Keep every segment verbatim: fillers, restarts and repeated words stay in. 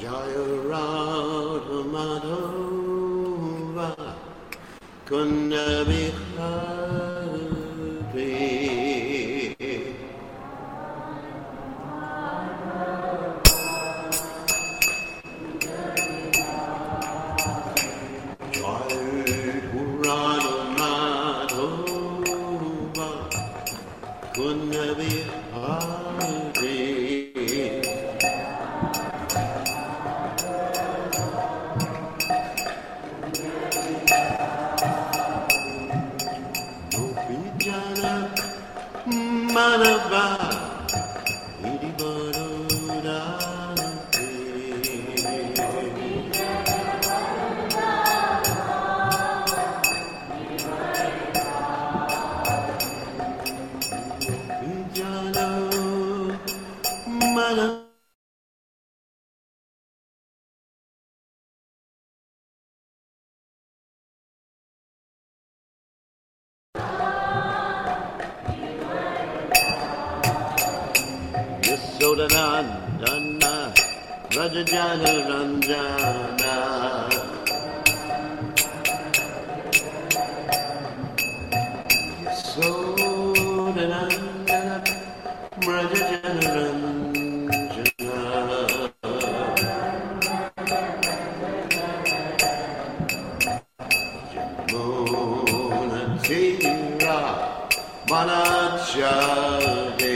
Jaya Radha Madhava Kunda Bihari Manava Idibarudante Vijano Manava Sodanandana Rajajana Ranjana Sodanandana Rajajana Ranjana Jamuna Tira Manachade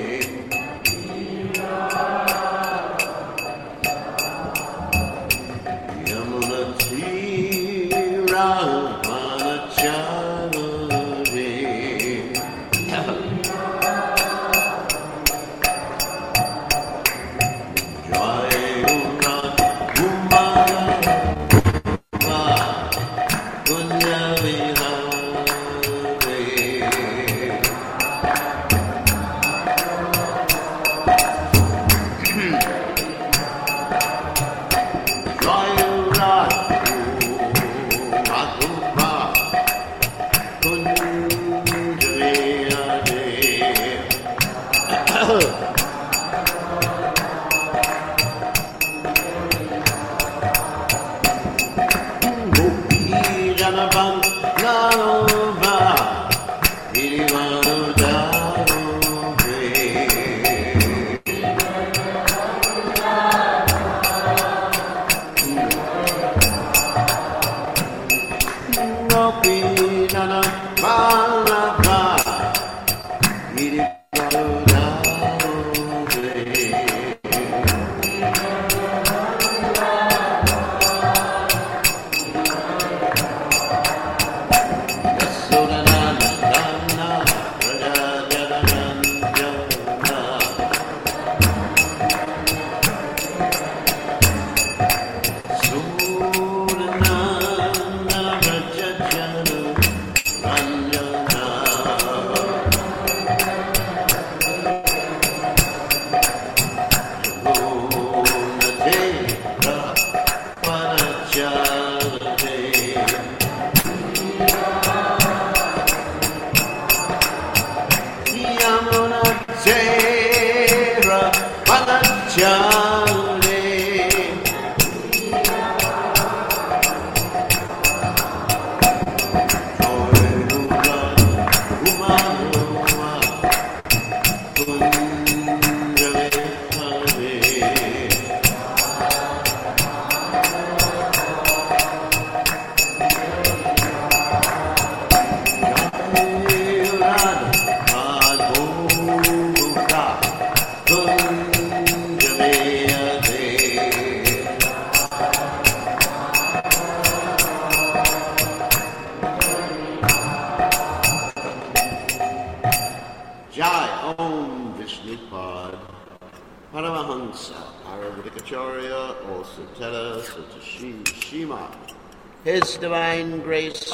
His Divine Grace,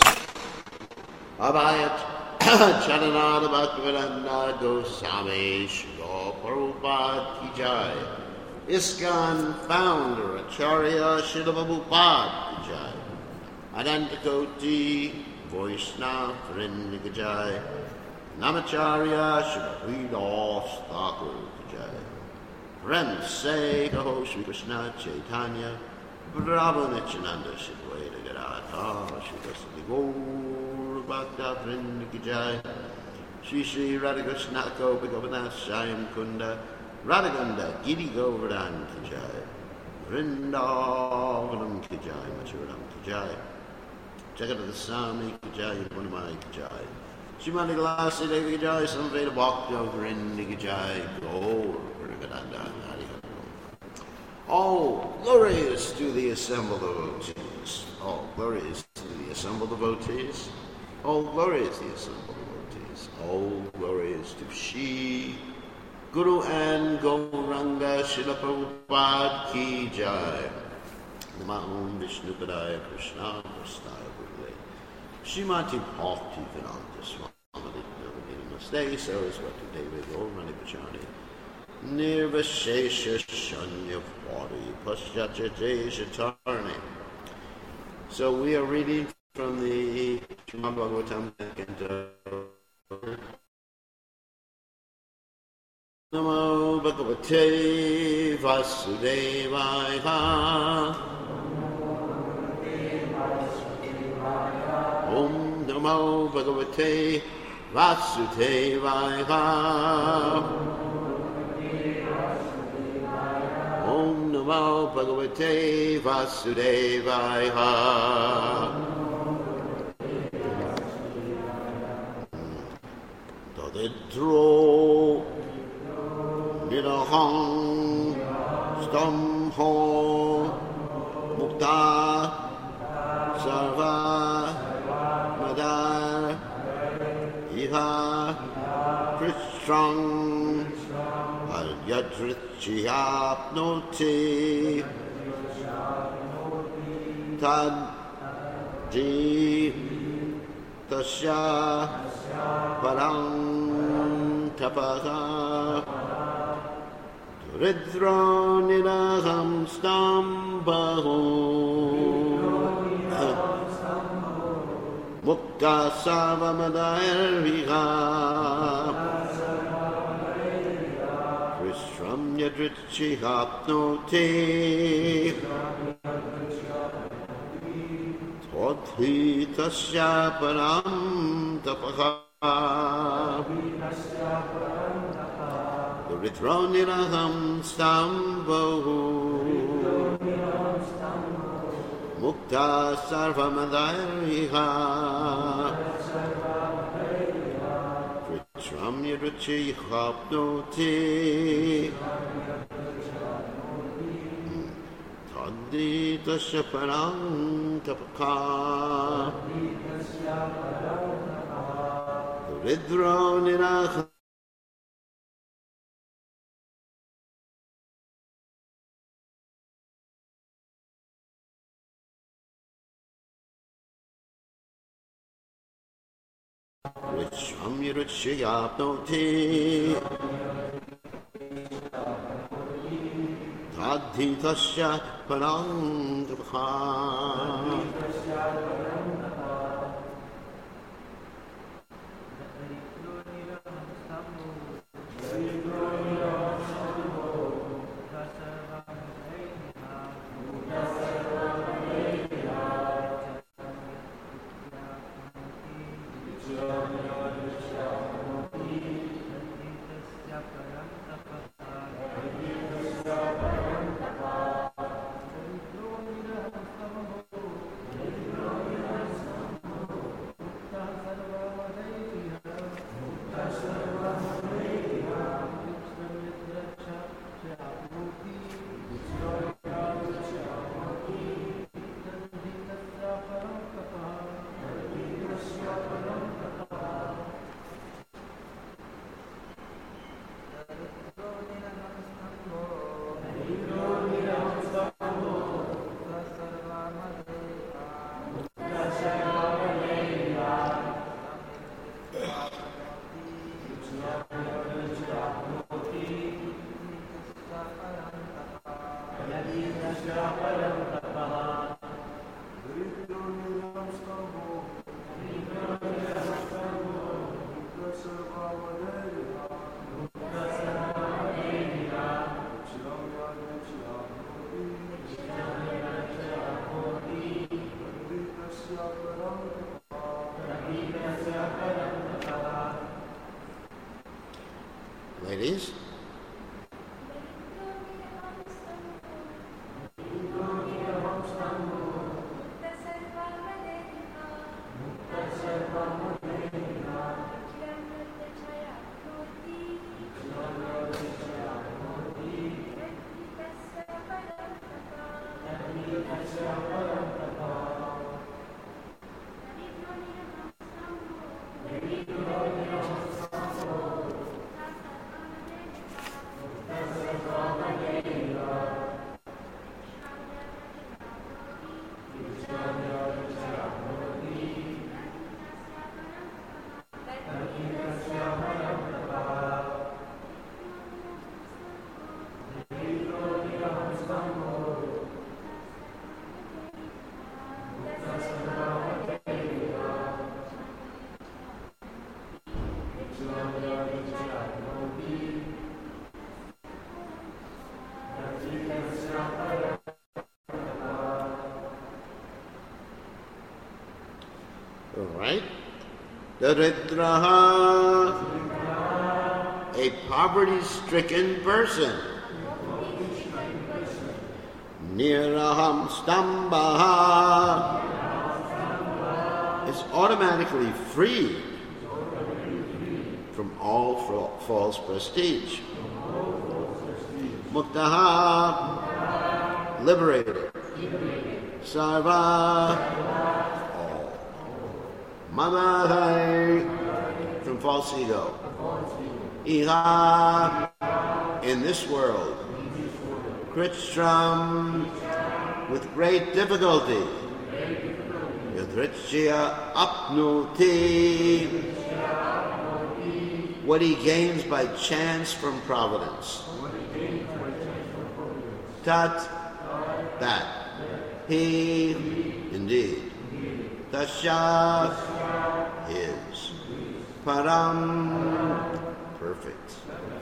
Abhayat Charanada Bhaktivedanta Goswami Srila Prabhupada Ki Jai. ISKCON founder Acharya Srila Prabhupada Ki Jai. Anantakoti Vaishnava Vrinda Ki Jai. Namacharya Srila Hridas Thakur Ki Jai. Ramse Kaho Shri Krishna Chaitanya Prabhu Nityananda Shri Advaita Gadadhar Shri Gaur Bhakta Vrinda Ki Jai Shri Shri Radhakrishna Gopi Gopinath Shyam Kunda Radhaganda Giri Govardhan Ki Jai Vrindavanam Ki Jai Machuram Ki Jai Jagadada Sami Ki Jai Punamai Ki Jai Shrimati Glasi Devi Ki Jai Samveda Bhakta Vrinda Ki Jai Gaur Bhakta. All glories to the assembled devotees. All glories to the assembled devotees. All glories to the assembled devotees. All glories to Shri Guru and Gauranga Srila Prabhupada Ki Jai. Namah Vishnu Padaya Krishna Prasthaya Gurule Shrimati Bhakti Vedanta Swami Namaste Saraswati Devi Gaurani Pachani Nirvashesha Shanyapari Paschatya Deshatarni. So we are reading from the Srimad Bhagavatam Canto. Namo Bhagavate Vasudevaya. Om Namo Bhagavate Vasudevaya. Om Namo Bhagavate Vasudevaya. Tadidro Niraham Stamho Mukta Sarva Madar Iha Krishnam Yadrichiyapnoti Tad Di Tasya Parang Tapaha Ridroniraham Stambaho Mukta Sarvamadairiha Krishram Yadrichihapnoti Todhi Tasya Param Tapaha Ritroniraham Stambahu Mukta Sarvamadairiha Krishram Yadrichihapnoti Tadhi Tasya Param Tapaka Ritroniraham Krishram Yadrichihapnoti Tadhi Tasya Param Tapaka Alright? Daridraha, a poverty-stricken person. Niraham stambaha is automatically freed from all false prestige. Muktaha, liberated. Sarva, all. Madhai, from false ego. Iha, in this world. Kritstram, with great difficulty. Yadritshya apnuti, what he gains by chance from providence. Tat, that. He, indeed. Tasya, his. Param, perfect.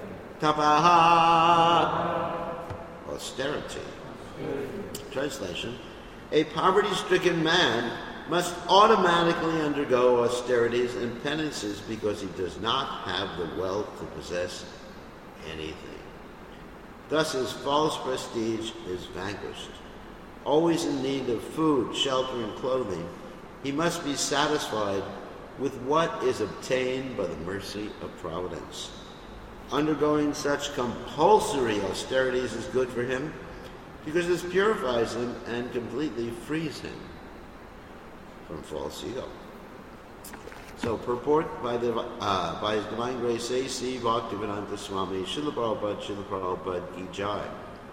Tapaha, austerity. Translation: a poverty-stricken man must automatically undergo austerities and penances because he does not have the wealth to possess anything. Thus his false prestige is vanquished. Always in need of food, shelter, and clothing, he must be satisfied with what is obtained by the mercy of providence. Undergoing such compulsory austerities is good for him because this purifies him and completely frees him from false ego. So purport by the uh, by His Divine Grace A C Bhaktivedanta Swami Srila Prabhupada Srila Prabhupada Ki Jai.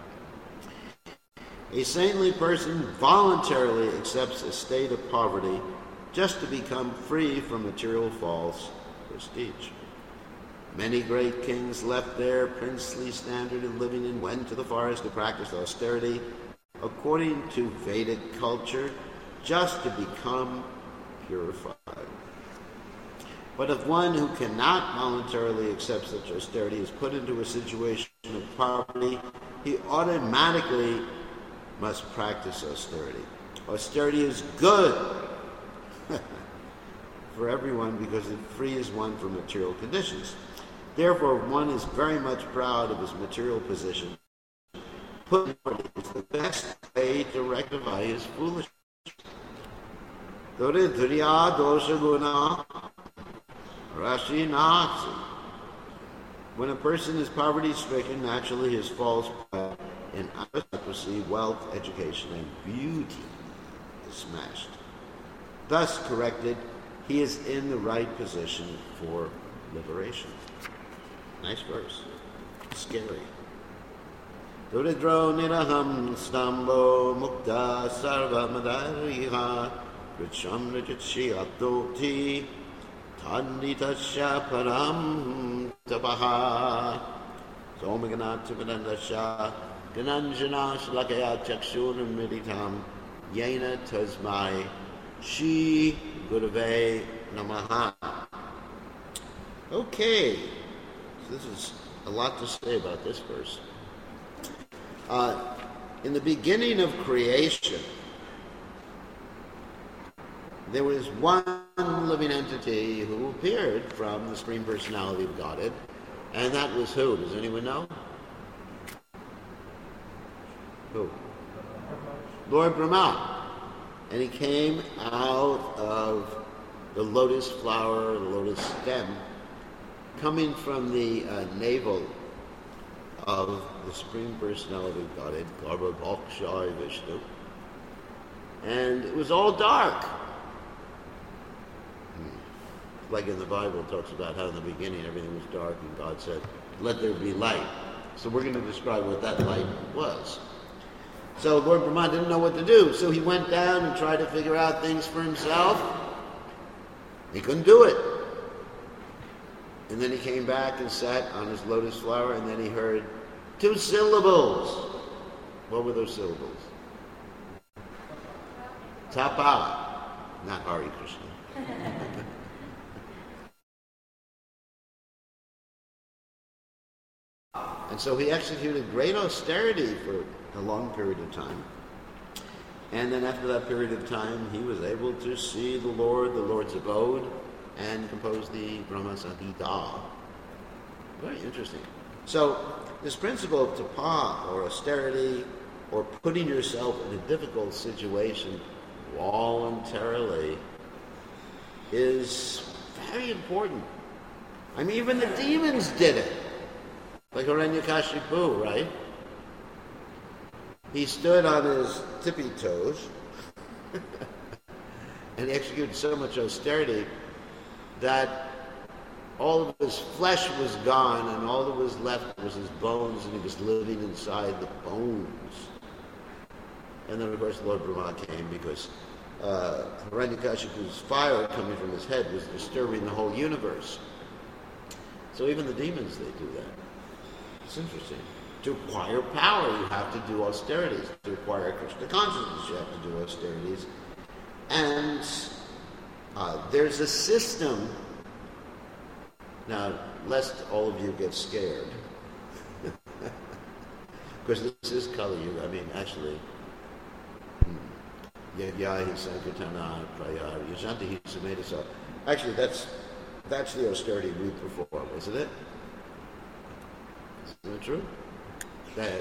A saintly person voluntarily accepts a state of poverty just to become free from material false prestige. Many great kings left their princely standard of living and went to the forest to practice austerity according to Vedic culture just to become purified. But if one who cannot voluntarily accept such austerity is put into a situation of poverty, he automatically must practice austerity. Austerity is good for everyone because it frees one from material conditions. Therefore, one is very much proud of his material position. Put is the best way to rectify his foolishness. Doridriya dosha guna rashi nasi. When a person is poverty-stricken, naturally his false pride and aristocracy, wealth, education, and beauty is smashed. Thus corrected, he is in the right position for liberation. Nice verse. Scary. Doridro niraham stambo mukta sarva madariha richam rajitshi atoti tanditasya param tapaha somaganat vidanasya gananjana shlakaya chakshuram meditam yena tasmai Shri Gurave Namaha. Okay, so this is a lot to say about this verse. Uh, in the beginning of creation, there was one living entity who appeared from the Supreme Personality of Godhead, and that was who? Does anyone know? Who? Lord Brahma. And he came out of the lotus flower, the lotus stem, coming from the uh, navel of the Supreme Personality of Godhead, Garbha Bhakshai Vishnu. and it was all dark. Like in the Bible, it talks about how in the beginning everything was dark and God said, let there be light. So we're going to describe what that light was. So Lord Brahma didn't know what to do, so he went down and tried to figure out things for himself. He couldn't do it. And then he came back and sat on his lotus flower, and then he heard two syllables. What were those syllables? Tapa, not Hare Krishna. And so he executed great austerity for a long period of time. And then after that period of time, he was able to see the Lord, the Lord's abode, and compose the Brahma Samhita. Very interesting. So this principle of tapa, or austerity, or putting yourself in a difficult situation voluntarily, is very important. I mean, even the demons did it. Like Hiranyakashipu, right? He stood on his tippy toes and he executed so much austerity that all of his flesh was gone and all that was left was his bones, and he was living inside the bones. And then, of course, Lord Brahma came because uh, Hiranyakashipu's fire coming from his head was disturbing the whole universe. So even the demons, they do that. It's interesting. To acquire power, you have to do austerities. To acquire Krishna consciousness, you have to do austerities. And uh, there's a system. Now, lest all of you get scared, because this is Kali Yuga. I mean, actually, Yadyahi Sankirtana Prayar Yajanti Samedasa. Actually, that's that's the austerity we perform, isn't it? Isn't it true? That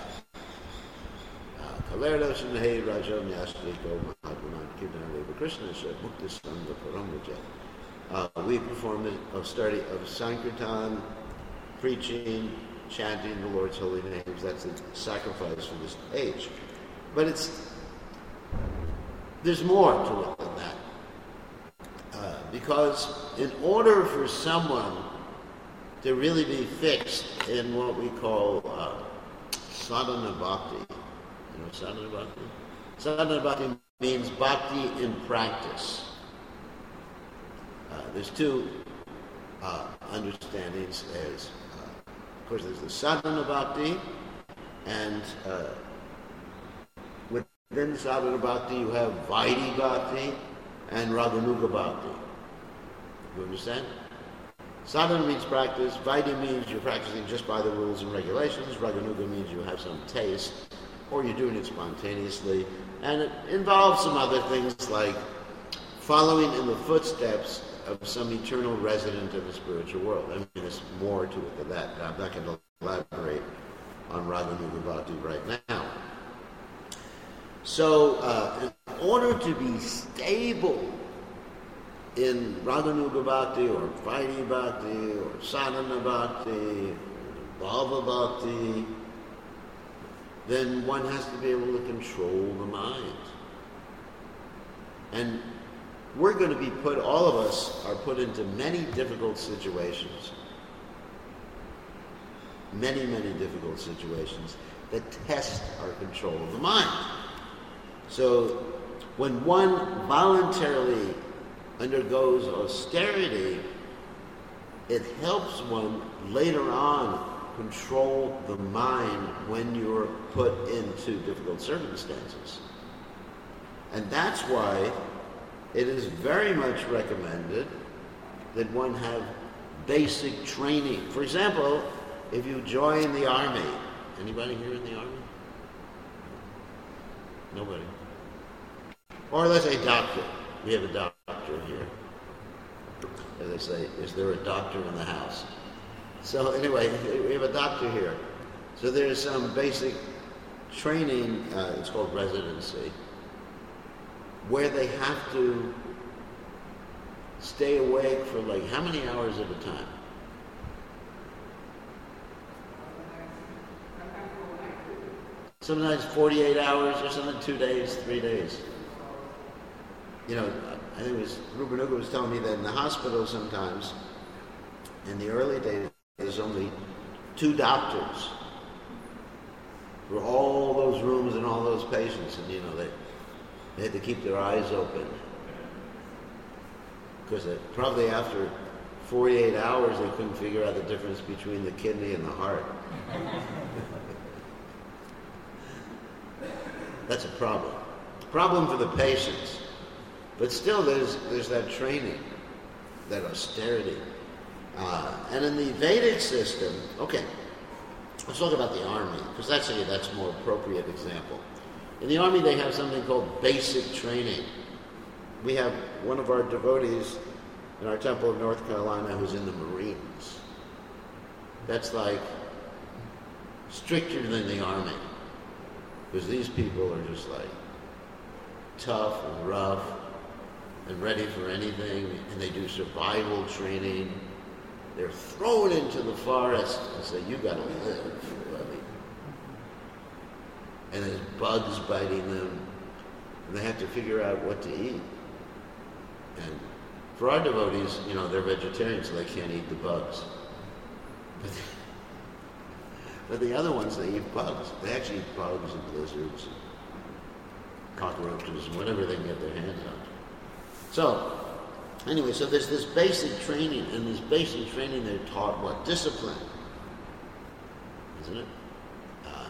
Kalerda Shinhei Raja Myashriko Mahagunan Kirtan Deva Krishna said Mukta Sangha Paramraja. We perform the austerity of Sankirtan, preaching, chanting the Lord's holy names. That's the sacrifice for this age. But it's there's more to it than that. Uh, because in order for someone to really be fixed in what we call uh, sadhana bhakti. You know sadhana bhakti? Sadhana bhakti means bhakti in practice. Uh, there's two uh, understandings. As, uh, of course, there's the sadhana bhakti, and uh, within sadhana bhakti you have vaidhi bhakti and raganuga bhakti. You understand? Sadhana means practice. Vaidhi means you're practicing just by the rules and regulations. Raganuga means you have some taste, or you're doing it spontaneously. And it involves some other things like following in the footsteps of some eternal resident of the spiritual world. I mean, there's more to it than that. I'm not going to elaborate on Raganuga Bhakti right now. So, uh, in order to be stable in Raganuga Bhakti, or Vaidhi Bhakti, or Sadhana Bhakti, or Bhava Bhakti, then one has to be able to control the mind. And we're going to be put, all of us are put into many difficult situations. Many, many difficult situations that test our control of the mind. So when one voluntarily undergoes austerity, it helps one later on control the mind when you're put into difficult circumstances. And that's why it is very much recommended that one have basic training. For example, if you join the army, anybody here in the army? Nobody. Or let's say doctor. We have a doctor here. As they say, is there a doctor in the house? So anyway, we have a doctor here. So there's some basic training, uh, it's called residency, where they have to stay awake for like how many hours at a time? sometimes forty-eight hours, or something, two days, three days. You know, I think it was, Ruben Uga was telling me that in the hospital sometimes, in the early days, there's only two doctors for all those rooms and all those patients, and you know, they, they had to keep their eyes open. Because probably after forty-eight hours, they couldn't figure out the difference between the kidney and the heart. That's a problem. Problem for the patients. But still, there's there's that training, that austerity. Uh, and in the Vedic system, okay, let's talk about the army, because that's a that's a more appropriate example. In the army, they have something called basic training. We have one of our devotees in our temple of North Carolina who's in the Marines. That's like stricter than the army, because these people are just like tough and rough and ready for anything, and they do survival training. They're thrown into the forest and say, you gotta live, buddy. And there's bugs biting them, and they have to figure out what to eat. And for our devotees, you know, they're vegetarians, so they can't eat the bugs. But the, but the other ones, they eat bugs. They actually eat bugs and lizards and cockroaches and whatever they can get their hands on. So, anyway, so there's this basic training, and this basic training they're taught what? Discipline. Isn't it? Uh,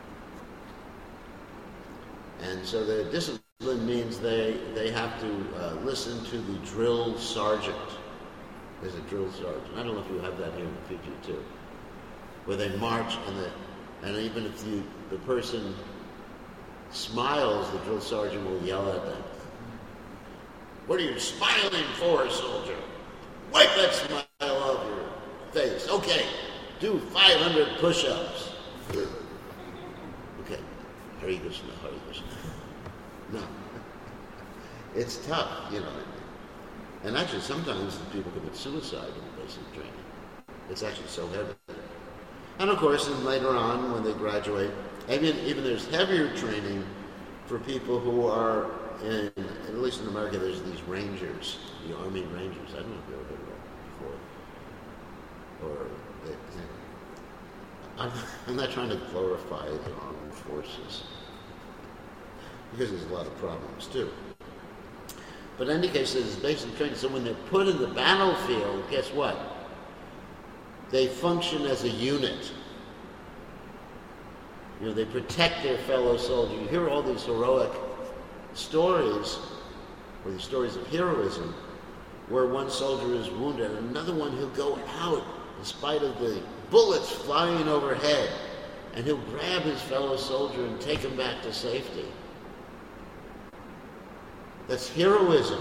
and so the discipline means they, they have to uh, listen to the drill sergeant. There's a drill sergeant. I don't know if you have that here in Fiji too. Where they march, and the, and even if you, the person smiles, the drill sergeant will yell at them. What are you smiling for, soldier? Wipe that smile off your face. Okay, do five hundred push-ups. Okay, Hare Krishna, Hare Krishna. No. It's tough, you know. And actually, sometimes people commit suicide in basic training. It's actually so heavy. And of course, and later on, when they graduate, even, even there's heavier training for people who are in, at least in America, there's these rangers, the Army Rangers. I don't know if you've ever heard of that before. Or, they, you know, I'm, I'm not trying to glorify the armed forces, because there's a lot of problems too. But in any case, there's basic training. So when they're put in the battlefield, guess what? They function as a unit. You know, they protect their fellow soldier. You hear all these heroic stories, or these stories of heroism, where one soldier is wounded and another one, he'll go out in spite of the bullets flying overhead, and he'll grab his fellow soldier and take him back to safety. That's heroism,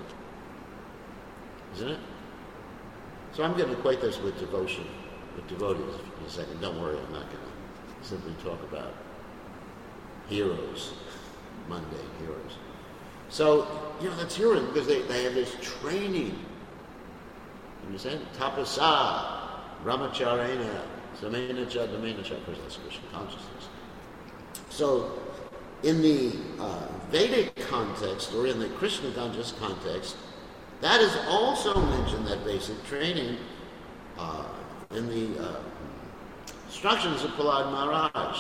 isn't it? So I'm going to equate this with devotion, with devotees in a second. Don't worry, I'm not going to simply talk about heroes, mundane heroes. So, you know, that's heroism, because they, they have this training. You understand? Tapasa, Brahmacharya, Samena Cha, Dhamena Cha, of course that's Krishna consciousness. So, in the uh, Vedic context, or in the Krishna conscious context, that is also mentioned, that basic training, uh, in the uh, instructions of Prahlad Maharaj.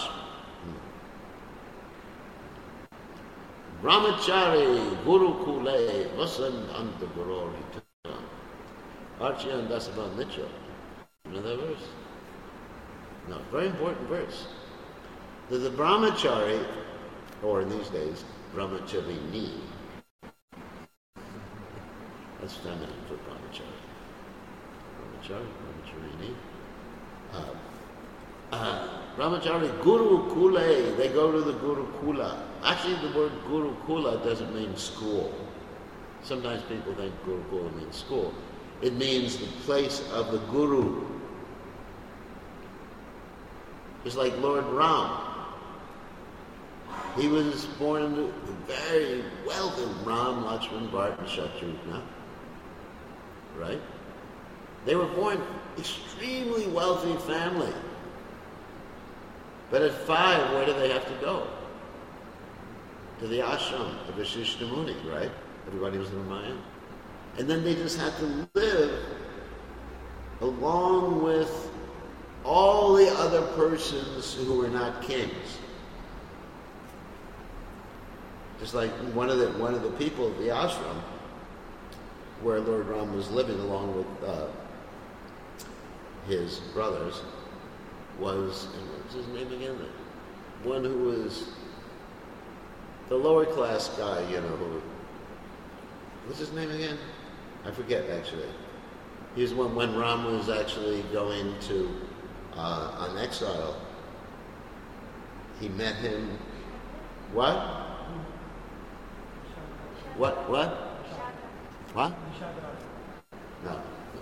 Brahmachari Gurukule Vasan Anta Gurorita Archyan Dasavan Nicha. You know that verse? No, very important verse. The, the Brahmachari, or in these days, Brahmacharini. That's feminine for Brahmachari. Brahmachari, Brahmacharini. Uh, uh, Brahmachari Guru Kule, they go to the Guru Kula. Actually, the word Guru Kula doesn't mean school. Sometimes people think Guru Kula means school. It means the place of the Guru. It's like Lord Ram. He was born into a very wealthy Ram, Lakshman, Bharat, and Shatrugna. Right? They were born extremely wealthy family. But at five, where do they have to go? To the ashram of Vasishtha Muni, right? Everybody was in Ramayana. And then they just had to live along with all the other persons who were not kings. Just like one of the one of the people of the ashram, where Lord Ram was living along with uh, his brothers, was, and what was his name again? The one who was the lower class guy, you know, who, what's his name again? I forget, actually. He was when, when Ram was actually going to, uh, on exile, he met him, what? What, what? What? No.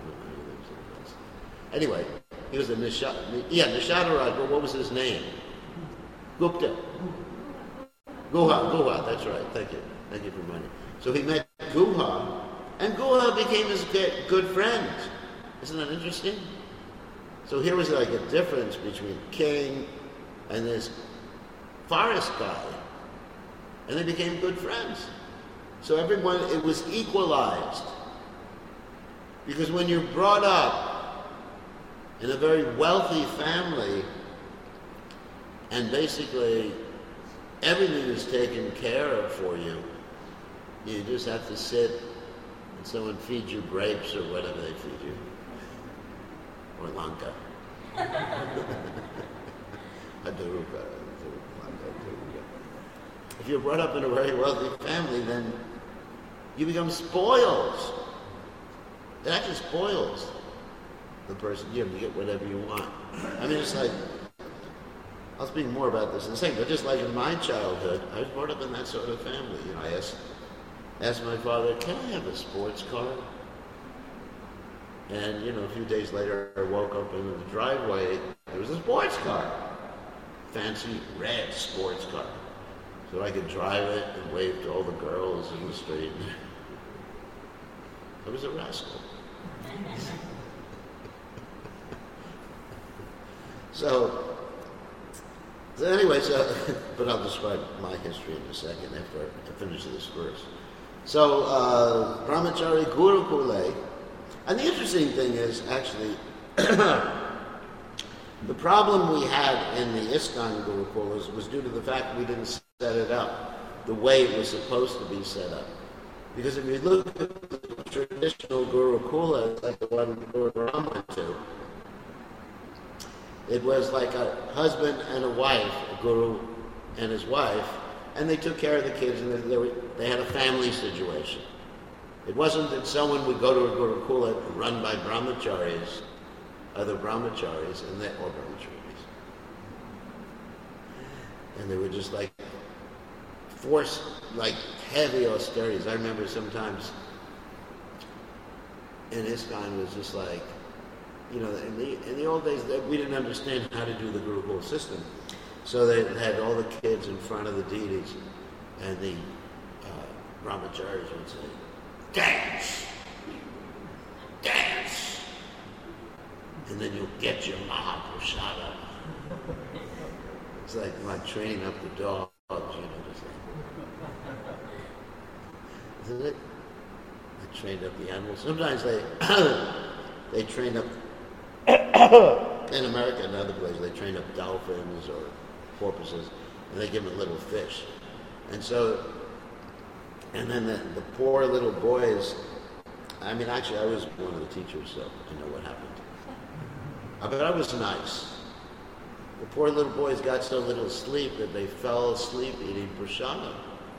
Anyway, he was a Nishad, yeah, Nishadaraj, but what was his name? Gupta. Guha, Guha, that's right, thank you. Thank you for reminding me. So he met Guha, and Guha became his good friend. Isn't that interesting? So here was like a difference between king and this forest guy. And they became good friends. So everyone, it was equalized. Because when you're brought up in a very wealthy family, and basically everything is taken care of for you, you just have to sit and someone feeds you grapes or whatever they feed you. Or lanka. Aduruka. If you're brought up in a very wealthy family, then you become spoiled. It actually spoils the person. You have to get whatever you want. I mean, it's like, I'll speak more about this in a second, but just like in my childhood, I was brought up in that sort of family. You know, I asked, asked my father, can I have a sports car? And, you know, a few days later, I woke up in the driveway, there was a sports car. Fancy red sports car. So I could drive it and wave to all the girls in the street. I was a rascal. so, so anyway, so, but I'll describe my history in a second after I finish this verse. So, uh, Brahmachari Gurukule, and the interesting thing is, actually, the problem we had in the ISKCON Gurukulas was due to the fact we didn't set it up the way it was supposed to be set up. Because if you look at the traditional Gurukula, like the one Lord Ram went to, it was like a husband and a wife, a guru and his wife, and they took care of the kids, and they, they, were, they had a family situation. It wasn't that someone would go to a Gurukula run by brahmacharis, other brahmacharis, and they, or brahmacharis. And they were just like force, like heavy austerities. I remember sometimes in ISKCON it was just like, you know, in the, in the old days we didn't understand how to do the Gurukul system. So they had all the kids in front of the deities, and the uh, brahmacharis would say, dance! Dance! And then you'll get your Mahaprasada. It's like, like training up the dogs, you know, just like, isn't it? They trained up the animals. Sometimes they they train up in America and other places, they train up dolphins or porpoises, and they give them a little fish. And so, and then the, the poor little boys, I mean, actually I was one of the teachers, so I know what happened. Uh, but I was nice. The poor little boys got so little sleep that they fell asleep eating prasada.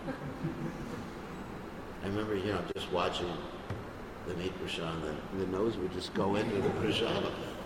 I remember, you know, just watching them eat prasada, and the nose would just go into the prasada.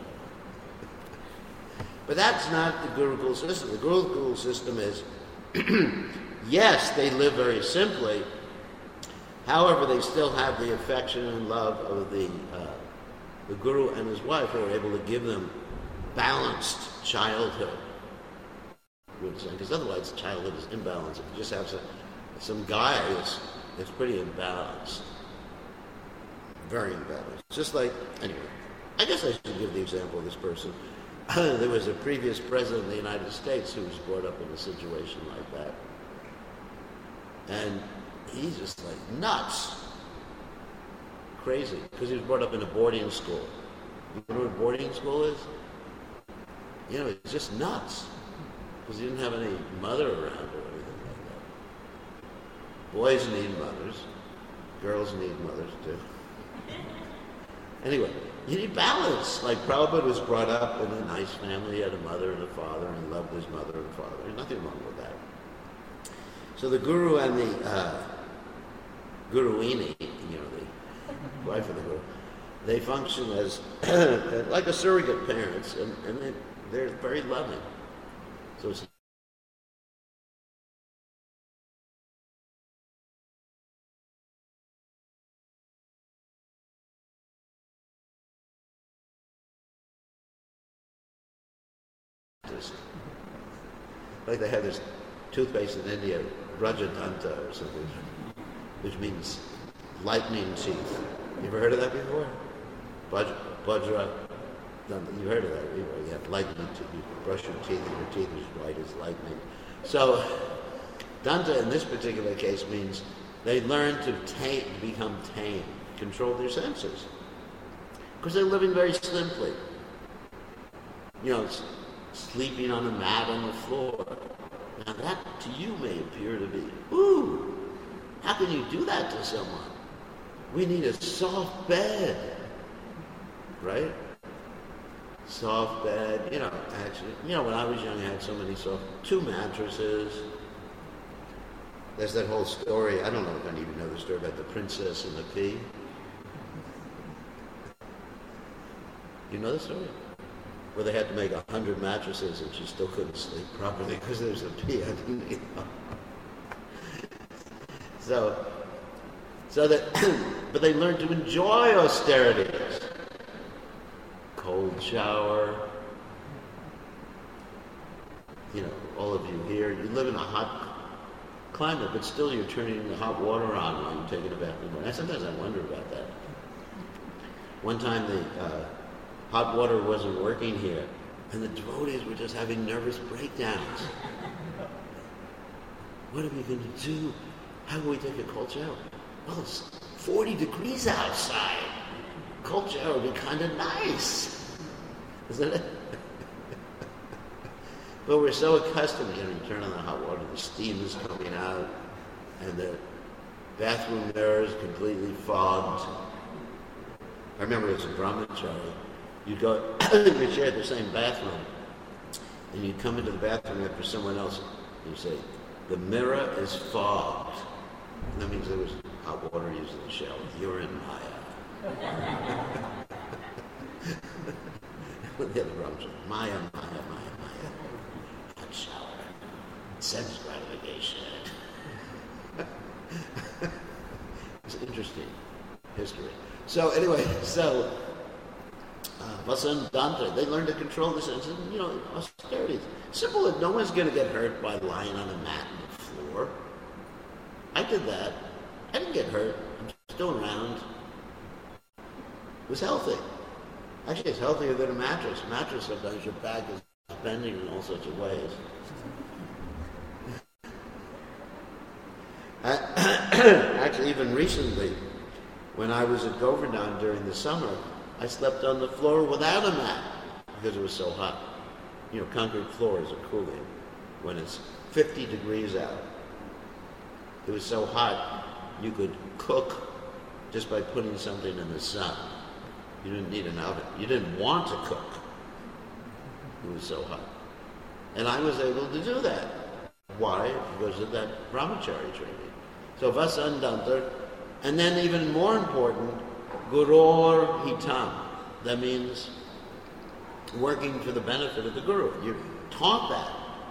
But that's not the Gurukul system. The Gurukul system is, yes, they live very simply. However, they still have the affection and love of the uh, the Guru and his wife, who are able to give them balanced childhood. Because otherwise, childhood is imbalanced. If you just have some, some guy it's, it's pretty imbalanced. Very imbalanced. Just like, anyway, I guess I should give the example of this person. there was a previous president of the United States who was brought up in a situation like that. And he's just like nuts. Crazy. Because he was brought up in a boarding school. You know what a boarding school is? You know, it's just nuts. Because he didn't have any mother around or anything like that. Boys need mothers. Girls need mothers too. Anyway, you need balance. Like Prabhupada was brought up in a nice family. He had a mother and a father and loved his mother and father. There's nothing wrong with that. So the guru and the uh, guruini, you know, the wife of the guru, they function as like a surrogate parents, and, and they, they're very loving. So it's like they have this toothpaste in India, Rajadanta or something, which means lightning teeth. You ever heard of that before? Baj- Bajra, you heard of that before? You have lightning teeth. You brush your teeth and your teeth is white as lightning. So, Danta in this particular case means they learn to tame, become tame, control their senses. Because they're living very simply. You know, sleeping on a mat on the floor. Now that to you may appear to be, ooh, how can you do that to someone? We need a soft bed, right? Soft bed, you know, actually, you know, when I was young I had so many soft, two mattresses. There's that whole story, I don't know if any of you know the story about the princess and the pea. You know the story? Where they had to make a hundred mattresses and she still couldn't sleep properly because there's a pea underneath. You know? So, so that, but they learned to enjoy austerities. Cold shower. You know, all of you here, you live in a hot climate, but still you're turning the hot water on while you're taking a bath in the morning. Sometimes I wonder about that. One time the uh, hot water wasn't working here, and the devotees were just having nervous breakdowns. What are we going to do? How can we take a cold shower? Well, it's forty degrees outside. Cold shower would be kind of nice, isn't it? But we're so accustomed, you know, you turn on the hot water, the steam is coming out, and the bathroom mirror is completely fogged. I remember as a brahmachari, you'd go, you shared the same bathroom, and you'd come into the bathroom after someone else, and you say, the mirror is fogged. And that means there was hot water used in the shower. You're in Maya. The other brahmachari, Maya, Maya, Maya, Maya. Hot shower. Sense gratification. It's interesting history. So anyway, so uh, Vasan Danta, they learn to control the senses, and, you know, austerities. Simple that no one's going to get hurt by lying on a mat on the floor. I did that. I didn't get hurt. I'm still around. It was healthy. Actually, it's healthier than a mattress. A mattress, sometimes your back is bending in all sorts of ways. Actually, even recently, when I was at Govardhan during the summer, I slept on the floor without a mat because it was so hot. You know, concrete floors are cooling when it's fifty degrees out. It was so hot, you could cook just by putting something in the sun. You didn't need an oven. You didn't want to cook. It was so hot. And I was able to do that. Why? Because of that brahmachari training. So Vasandanta, and then even more important, Gurur Hitam. That means working for the benefit of the Guru. You're taught that.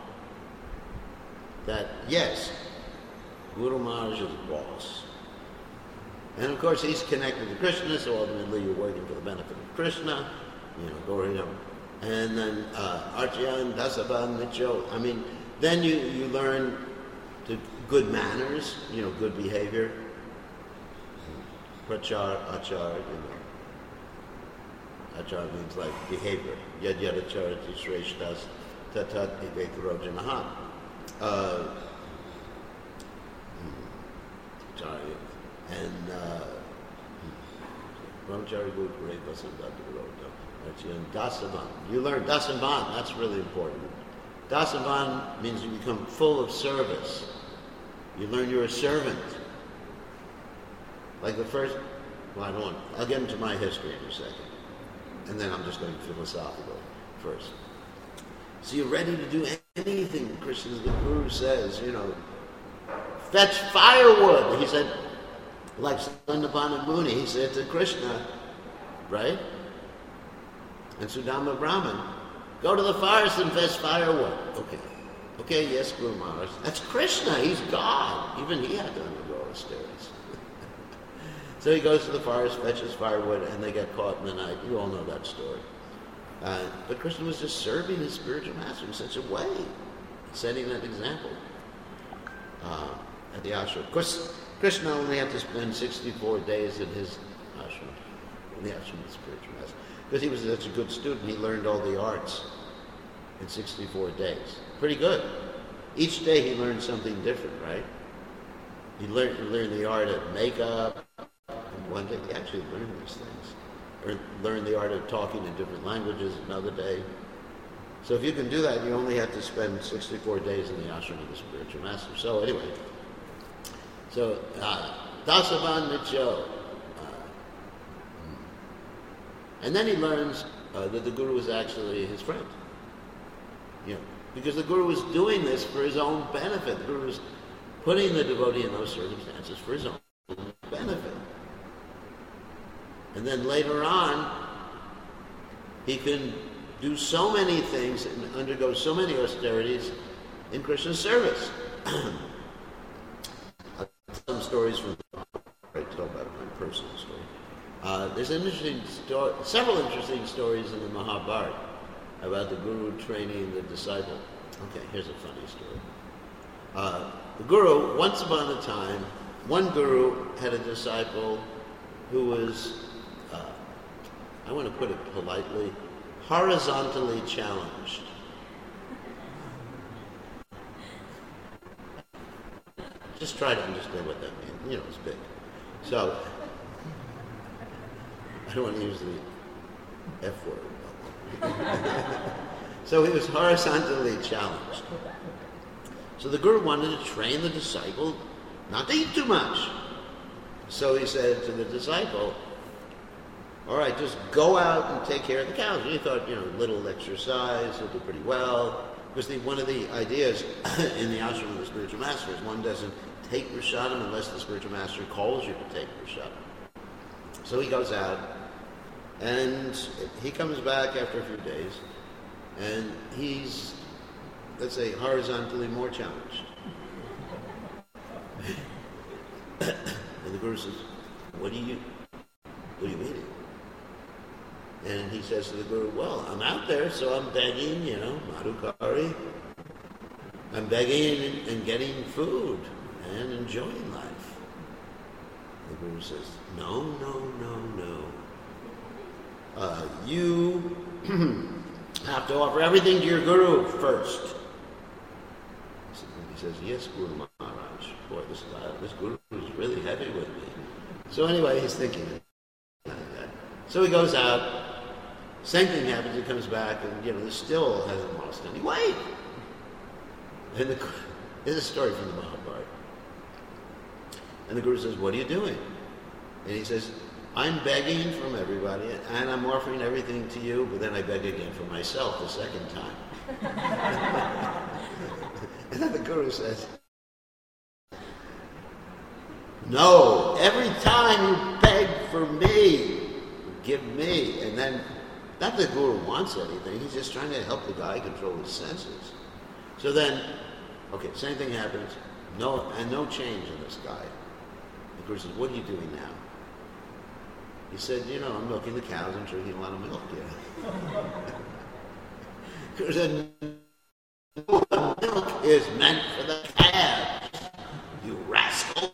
That, yes, Guru Maharaj is boss. And of course he's connected to Krishna, so ultimately you're working for the benefit of Krishna, you know, Gauriyam. And then uh, Archyan, Dasavan, Nicho. I mean, then you, you learn to good manners, you know, good behavior. Prachar, achar, you Achara means like behavior. Yad yad acharati shreshtas tatat vivekirojanahan. Uh, Acharya. And uh, Brahmachari Guru Parade and Dasavan. You learn Dasavan, that's really important. Dasavan means you become full of service. You learn you're a servant. Like the first, well, I don't want, I'll get into my history in a second. And then I'm just going philosophical first. So you're ready to do anything, Krishna, the Guru says, you know, fetch firewood. He said, like Sandapana Muni, he said to Krishna, right? And Sudama Brahman, go to the forest and fetch firewood. Okay. Okay, yes, Guru Maharaj. That's Krishna, he's God. Even he had to undergo austerities. So he goes to the forest, fetches firewood, and they get caught in the night. You all know that story. Uh, but Krishna was just serving his spiritual master in such a way, setting that example uh, at the ashram. Of course, Krishna only had to spend sixty-four days in his ashram, in the ashram of the spiritual master. Because he was such a good student, he learned all the arts in sixty-four days. Pretty good. Each day he learned something different, right? He learned, he learned the art of makeup. And one day he actually learned these things. Or learned the art of talking in different languages another day. So if you can do that, you only have to spend sixty-four days in the ashram of the spiritual master. So anyway, so uh, Dasavan Nicho. And then he learns uh, that the Guru was actually his friend. You know, because the Guru was doing this for his own benefit. The Guru was putting the devotee in those circumstances for his own benefit. And then later on, he can do so many things and undergo so many austerities in Krishna's service. I'll tell some stories from I tell about my personal story. Uh, there's an interesting story, several interesting stories in the Mahabharata about the Guru training the disciple. Okay, here's a funny story. Uh, the Guru, once upon a time, one Guru had a disciple who was, uh, I want to put it politely, horizontally challenged. Just try to understand what that means. You know, it's big. So, I don't want to use the F word. So he was horizontally challenged. So the Guru wanted to train the disciple not to eat too much. So he said to the disciple, all right, just go out and take care of the cows. And he thought, you know, little exercise, he'll do pretty well. Because the, one of the ideas in the ashram of the spiritual master is one doesn't take prasadam unless the spiritual master calls you to take prasadam. So he goes out, and he comes back after a few days, and he's, let's say, horizontally more challenged. And the Guru says, what do you, what are you eating? And he says to the Guru, well, I'm out there, so I'm begging, you know, madhukari. I'm begging and, and getting food and enjoying life. The Guru says, no, no, no, no. Uh, you have to offer everything to your Guru first. He says, yes, Guru Maharaj. Boy, this, uh, this Guru is really heavy with me. So anyway, he's thinking like that. So he goes out. Same thing happens. He comes back, and you know, still hasn't lost any weight. And the, there's a story from the Mahabharata. And the Guru says, what are you doing? And he says, I'm begging from everybody, and I'm offering everything to you, but then I beg again for myself the second time. And then the Guru says, no, every time you beg for me, give me. And then, not that the Guru wants anything, he's just trying to help the guy control his senses. So then, okay, same thing happens, no, and no change in this guy. The Guru says, what are you doing now? He said, you know, I'm milking the cows and drinking a lot of milk, yeah. Guru said, no, the milk is meant for the calves, you rascal.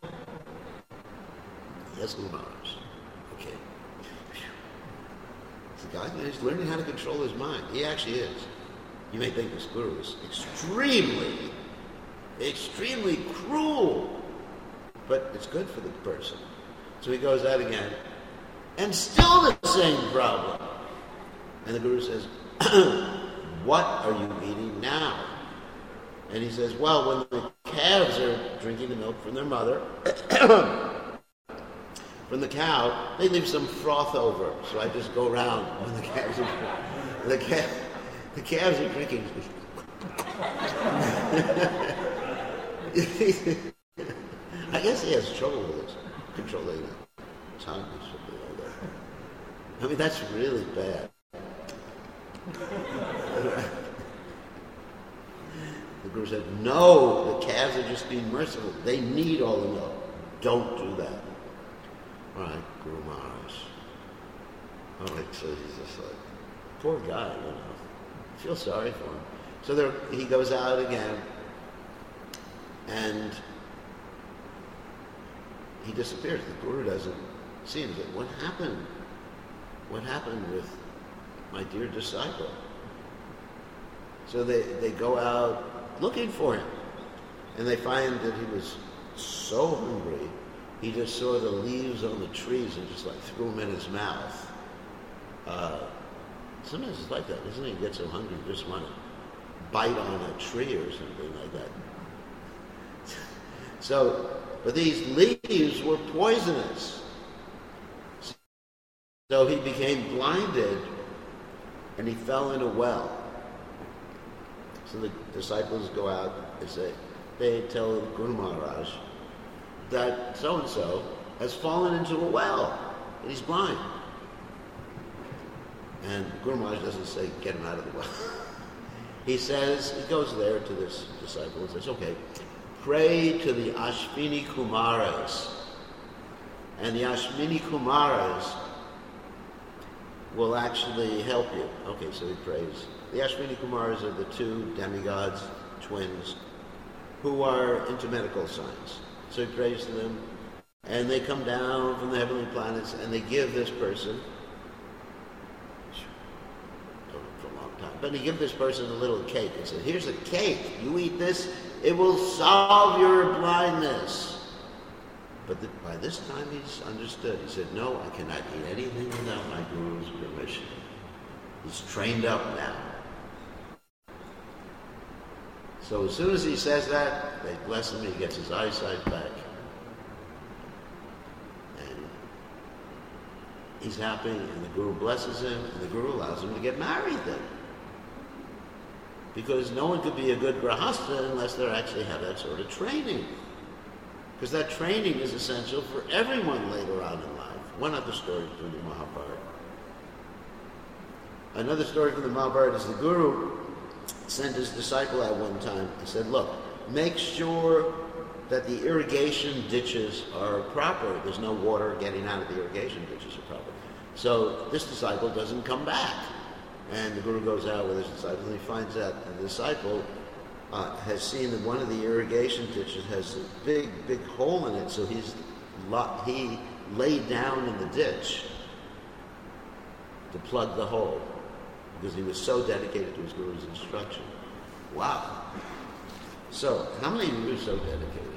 Yes, Guru Maharaj. Okay. the guy, he's learning how to control his mind. He actually is. You may think this guru is extremely, extremely cruel, but it's good for the person. So he goes out again, and still the same problem. And the guru says, what are you eating now? And he says, well, when the calves are drinking the milk from their mother, from the cow, they leave some froth over. So I just go around when the calves are, the, calf, the calves are drinking. I guess he has trouble with this, controlling his tongue or something like that. I mean, that's really bad. The Guru said, no, the calves are just being merciful. They need all the milk. Don't do that. All right, Guru Maharaj. All right, so he's just like, poor guy, you know. I feel sorry for him. So there, he goes out again, and he disappears. The Guru doesn't see him. He said, what happened? What happened with my dear disciple? So they, they go out looking for him. And they find that he was so hungry, he just saw the leaves on the trees and just like threw them in his mouth. Uh, sometimes it's like that, isn't it? You get so hungry, you just want to bite on a tree or something like that. So, but these leaves were poisonous. So he became blinded and he fell in a well. So the disciples go out, they say, they tell Guru Maharaj that so-and-so has fallen into a well and he's blind. And Guru Maharaj doesn't say, get him out of the well. He says, he goes there to this disciple and says, okay, pray to the Ashvini Kumaras. And the Ashvini Kumaras will actually help you. Okay, so he prays. The Ashvini Kumaras are the two demigods, twins, who are into medical science. So he prays to them, and they come down from the heavenly planets, and they give this person, for a long time, but they give this person a little cake. They said, here's a cake. You eat this, it will solve your blindness. But the, by this time he's understood. He said, no, I cannot eat anything without my Guru's permission. He's trained up now. So as soon as he says that, they bless him, he gets his eyesight back. And he's happy, and the Guru blesses him, and the Guru allows him to get married then. Because no one could be a good Grahastha unless they actually have that sort of training. Because that training is essential for everyone later on in life. One other story from the Mahabharata. Another story from the Mahabharata is the Guru sent his disciple out one time and said, look, make sure that the irrigation ditches are proper. There's no water getting out of the irrigation ditches are proper. So this disciple doesn't come back. And the Guru goes out with his disciple and he finds out the disciple uh, has seen that one of the irrigation ditches has a big, big hole in it. So he's lo- he laid down in the ditch to plug the hole, because he was so dedicated to his Guru's instruction. Wow. So, how many of you are so dedicated?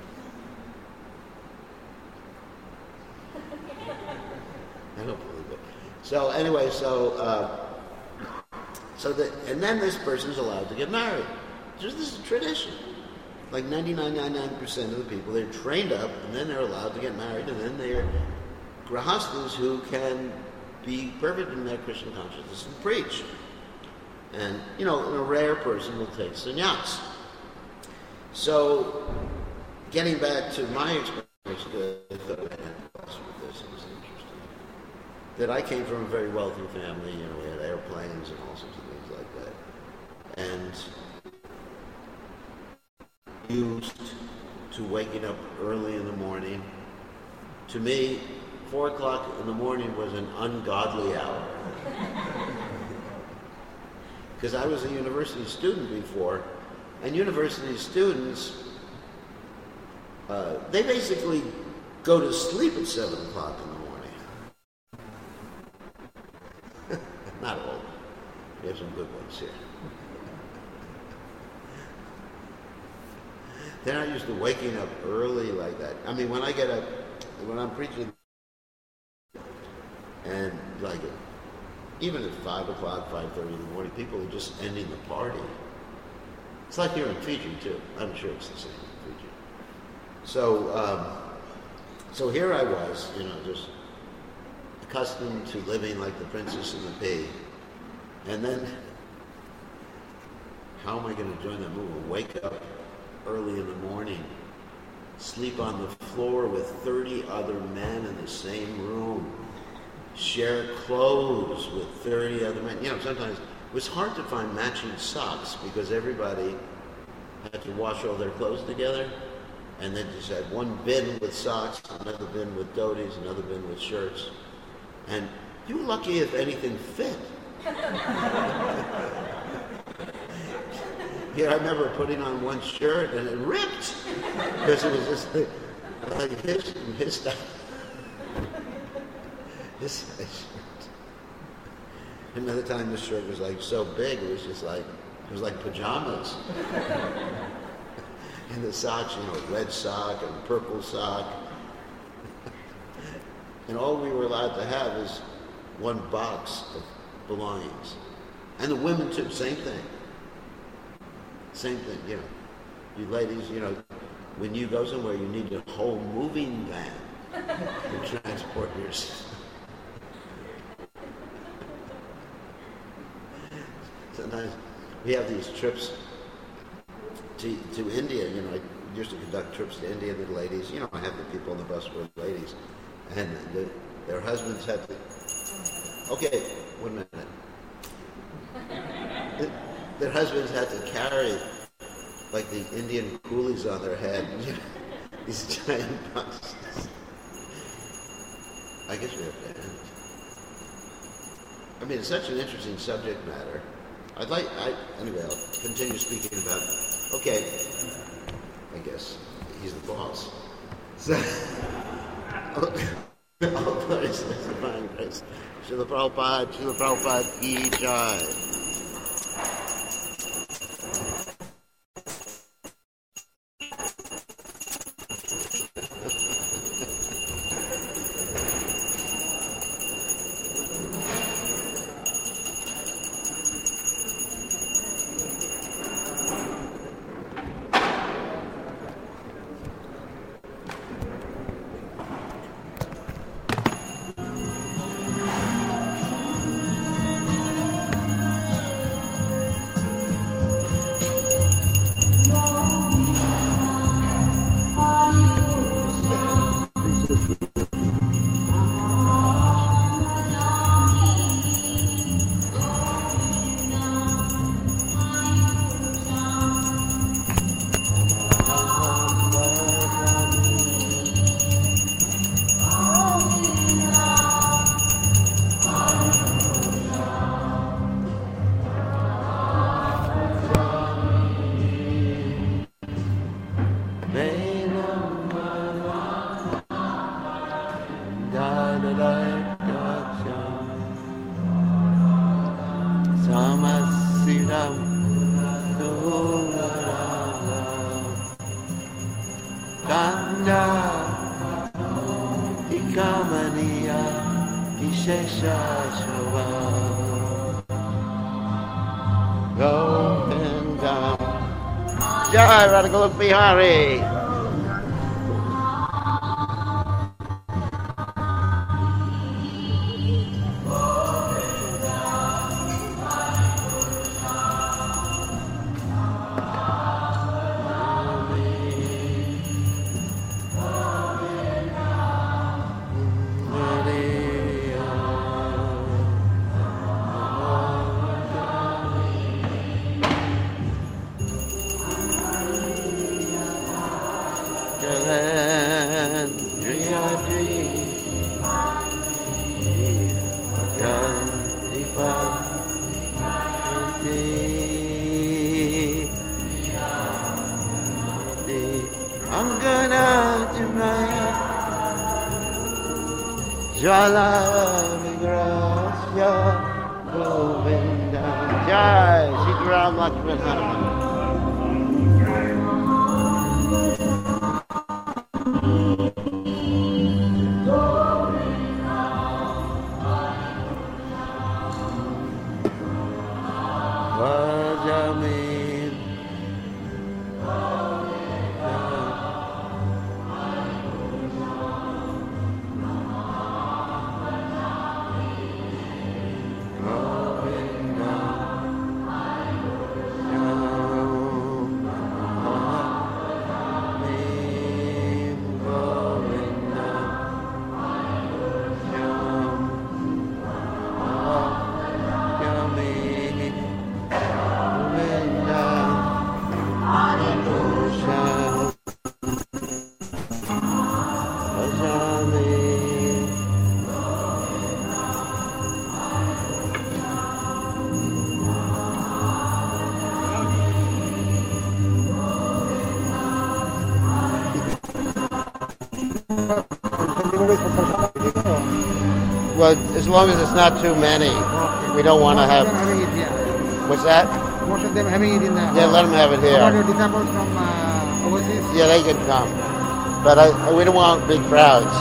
I don't believe it. So, anyway, so, uh, so that, and then this person is allowed to get married. Just this is a tradition. Like ninety-nine point nine nine percent of the people, they're trained up, and then they're allowed to get married, and then they're grahastas who can be perfect in their Krishna consciousness and preach. And, you know, a rare person will take sannyas. So, getting back to my experience, I thought I had with this, it was interesting. That I came from a very wealthy family, you know, we had airplanes and all sorts of things like that. And used to waking up early in the morning. To me, four o'clock in the morning was an ungodly hour. Because I was a university student before, and university students, uh, they basically go to sleep at seven o'clock in the morning. We have some good ones here. They're not used to waking up early like that. I mean, when I get up, when I'm preaching, and like even at five o'clock, five thirty in the morning, people are just ending the party. It's like here in Fiji too. I'm sure it's the same in Fiji. So, um, so here I was, you know, just accustomed to living like the princess and the pea, and then how am I going to join that movement? Wake up early in the morning, sleep on the floor with thirty other men in the same room, share clothes with thirty other men. You know, sometimes it was hard to find matching socks because everybody had to wash all their clothes together, and then just had one bin with socks, another bin with dhotis, another bin with shirts. And you were lucky if anything fit. Yeah, I remember putting on one shirt and it ripped because it was just like, like his his stuff. His shirt. Another time, this shirt was like so big, it was just like it was like pajamas. And the socks, you know, red sock and purple sock, and all we were allowed to have is one box of belongings. And the women too, same thing. Same thing, you know. You ladies, you know, when you go somewhere, you need a whole moving van to transport yourself. Sometimes we have these trips to, to India, you know. I used to conduct trips to India with ladies. You know, I have the people on the bus were ladies. And the, their husbands had to... Okay, one minute. Their husbands had to carry, like the Indian coolies on their head, you know, these giant boxes. I guess we have to end. I mean, it's such an interesting subject matter. I'd like, I, anyway, I'll continue speaking about, okay, I guess he's the boss. So, all glories to the divine grace. Srila Prabhupada, Srila Prabhupada, Ki Jai. Jai Radha Bihari. Jala Vigrasya Govinda Jai Sitaram Lakshman Hanuman. Vajamin. Well, as long as it's not too many, Okay. we don't want to Most have. of them having it here. What's that? Most of them having it in the. Yeah, let them have it How about your here. disciples from uh, overseas? Yeah, they can come, but I, we don't want big crowds.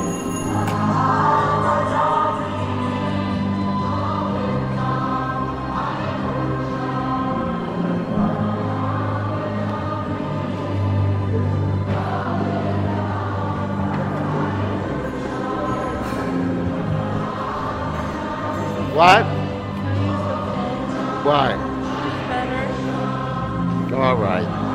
What? Why? Better. All right.